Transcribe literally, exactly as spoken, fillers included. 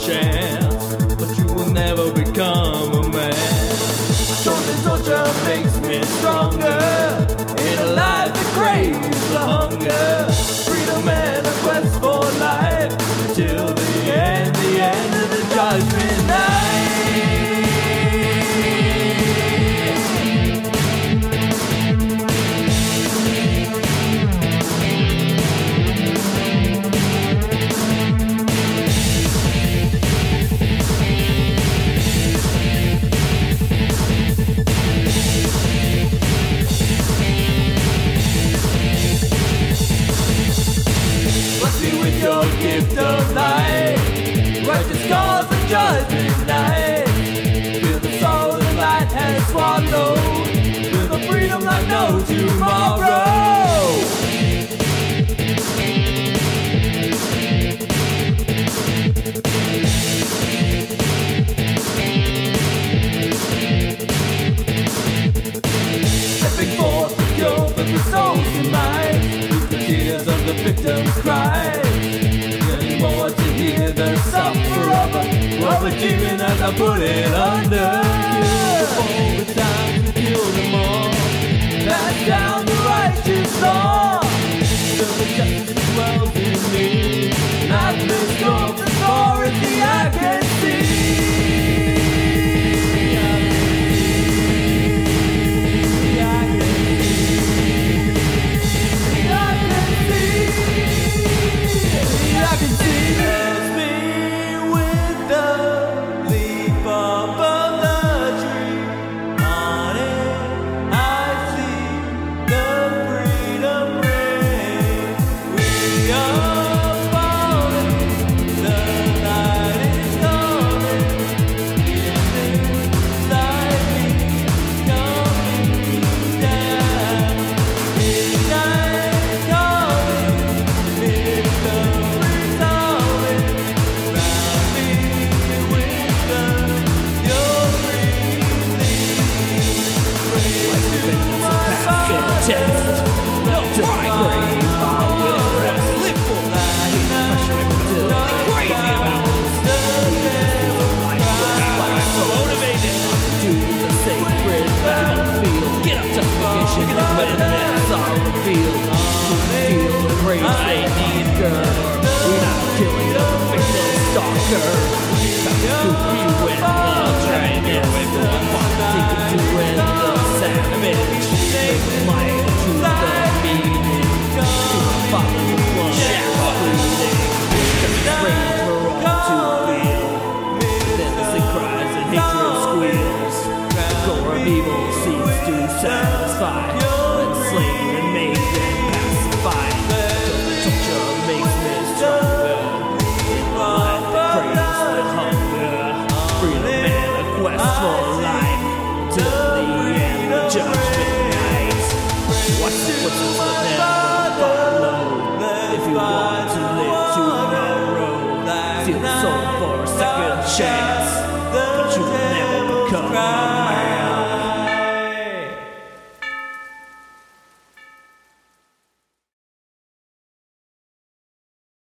chance, but you will never become a man. Torture, torture makes me stronger in a life that craves the hunger. Freedom and a quest for life till the end, the end of the judgment night. Your gift of light, righteous cause of judgment night. Feel the soul the light has swallowed, feel the freedom like no tomorrow. Stepping forth to cure for the soul's demise, with the tears of the victim's cry. More to hear the suffer of a demon as I put it under. Before it's time to kill them all, pass down the righteous law. So the justice dwells in me, I've missed all the authority I can see. Feel the soul